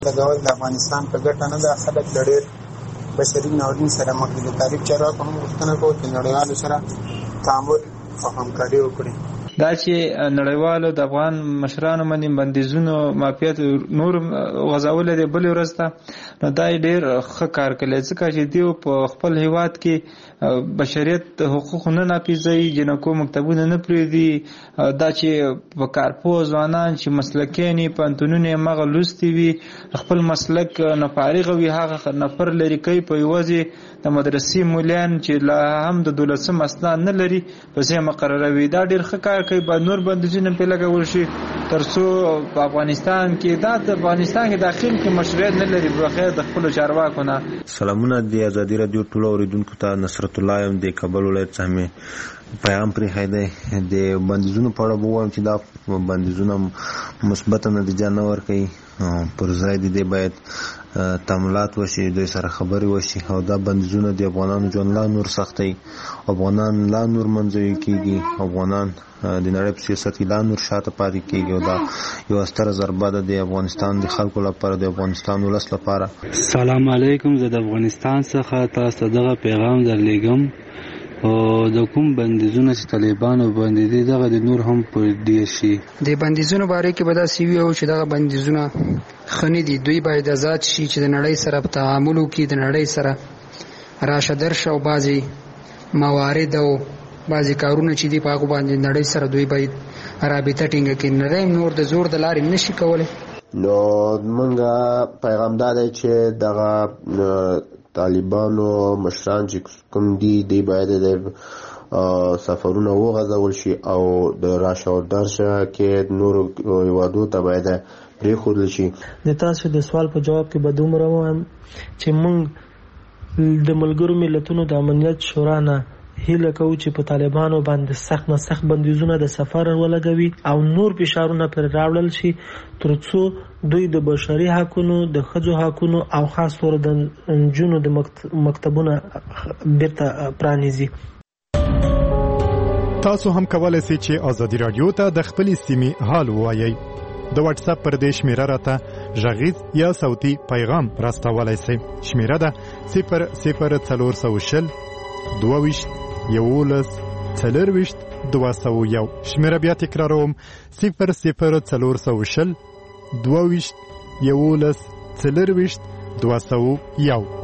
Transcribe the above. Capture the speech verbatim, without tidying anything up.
لګول د افغانستان په ګټه نه ده. خلک د ډېر بشري ناورین سره مخ دي. د تاریخ چارواکو هم غوښتنه کوي چې نړیوالو سره تعامل او همکاري وکړي. دا چې نړیوالو د افغان مشرانو باندې بندیزونو مافیات نور غځولې دی بلې ورځ ته، نو دا یې ډېر ښه کار کړی، ځکه چې دوی په خپل هیواد کې بشریت حقوق نه نافظوي، جنکو مکتبونه نه پرېږدي. دا چې په کارپوه ځوانان چې مسلکیان یې پوهنتونونه یې هماغه لوستي وي، خپل مسلک نه فارغه وي، هغه نفر لرې کوي په یوازې د مدرسې مولیان چې لا هم د دولسم اسناد نه لري پسې مقرروي. دا ډېر ښه کار کوي. باید نور بندیزونه پرې لګول شي تر څو په افغانستان کې دا د افغانستان کې داخل کې مشروعیت نه لري بخیر د خپلو چارواکو نه. سلامونه د ازادي راډیو ټولو اورېدونکو ته. نصرت الله یم د کابل ولایت څخه. مې پیغام پرېښی دی د بندیزونو په اړه به ووایم چې دا بندیزونه مثبته نتیجه نه ورکوي. پر ځای د دې باید تعاملات وشي، دوی سره خبرې وشي، او دا بندیزونه د افغانانو ژوند لا نور سختوي، افغانان لا نور منزوي کېږي، افغانان د نړۍ په سیاست کې لا نور شاته پاتې کېږي، او دا یوه ستره ضربه ده د افغانستان د خلکو لپاره، د افغانستان ولس لپاره. سلام علیکم. زه د افغانستان څخه تاسو دغه پیغام درلیږم. او د کوم بندیزونه چې طالبانو باندې دي دغه د نور هم پر دې شي. د بندیزونو باره کې به داسې وي او چې دغه بندیزونه ښه نه دي. دوی باید آزاد شي چې د نړۍ سره په تعامل وکړي، د نړۍ سره راشه درشه، او بعضې موارد او بعضې کارونه چې دي په هغو باندې نړۍ سره دوی باید رابطه ټینګه کړي. نړۍ نور د زور د لارې نه شي کولی. نو موږ پیغام دا دی چې دغه طالبانو مشران چې کوم دي دی باید د سفرونه وغځول شي، او د راشه او درشه کې نورو هیوادو ته باید پرېښودل شي. د تاسو د سوال په جواب کې به دومره ووایم چې موږ د ملګرو ملتونو د امنیت شورا نه هیله کوو چې په طالبانو باندې سخت نه سخت بندیزونه د سفر ولګوي او نور فشارونه پر راوړل شي تر څو دوی د بشري حقونو، د ښځو حقونو او خاص طور د نجونو د مکتبونه بیرته پرانیزي. تاسو هم کولای شئ چې ازادي راډیو ته د خپلې سیمې حال ووایئ. د واتس اپ پر دې شمیره راته غږیز یا صوتي پیغام راستولای شئ. شمیره ده صفر صفر څلور سوه شل دوه ویشت یولس څلرویشت دوه سوه یو. شمیره بیا تکراروم: صفر صفر څلور سوه شل دوه ویشت یولس څلرویشت دوه سوه یو.